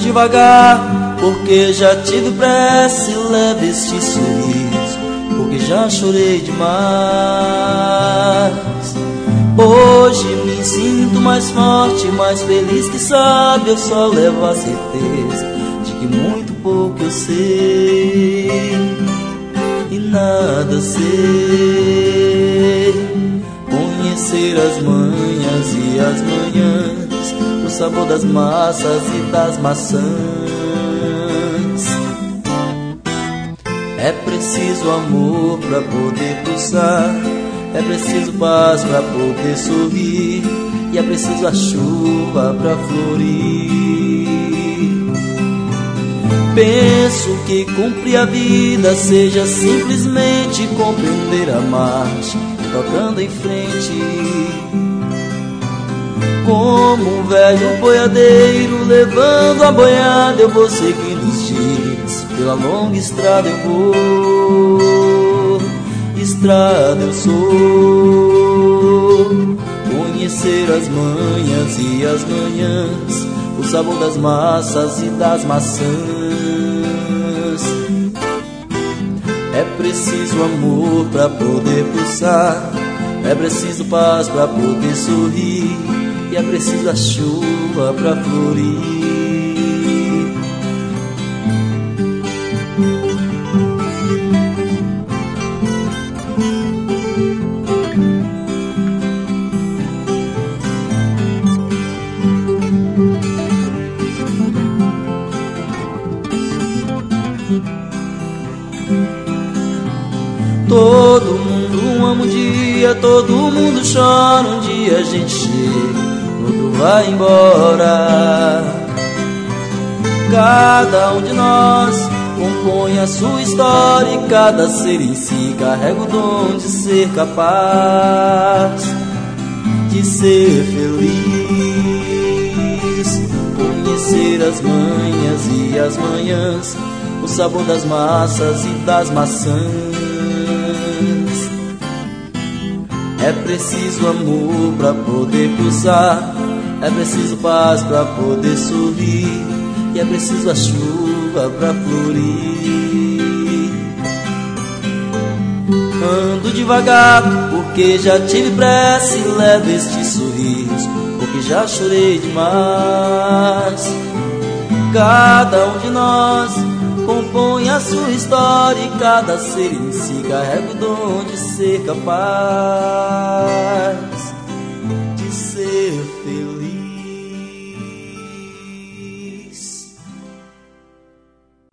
devagar, porque já tive pressa, e leve este sorriso, porque já chorei demais. Hoje me sinto mais forte, mais feliz, que sabe, eu só levo a certeza de que muito pouco eu sei e nada sei. Conhecer as manhas e as manhãs, o sabor das massas e das maçãs. É preciso amor pra poder pulsar, é preciso paz pra poder sorrir, e é preciso a chuva pra florir. Penso que cumprir a vida seja simplesmente compreender a marcha, tocando em frente. Como um velho boiadeiro levando a boiada, eu vou seguindo os dias, pela longa estrada eu vou, estrada eu sou. Conhecer as manhas e as manhãs, o sabor das massas e das maçãs. É preciso amor pra poder pulsar, é preciso paz pra poder sorrir, e é preciso a chuva pra florir. Todo mundo ama um dia, todo mundo chora um dia, a gente chega, outro vai embora. Cada um de nós compõe a sua história, e cada ser em si carrega o dom de ser capaz de ser feliz. Conhecer as manhas e as manhãs, o sabor das massas e das maçãs. É preciso amor pra poder pulsar, é preciso paz pra poder sorrir, e é preciso a chuva pra florir. Ando devagar, porque já tive pressa, e levo este sorriso, porque já chorei demais. Cada um de nós compõe a sua história, e cada ser em si carrega o dom de ser capaz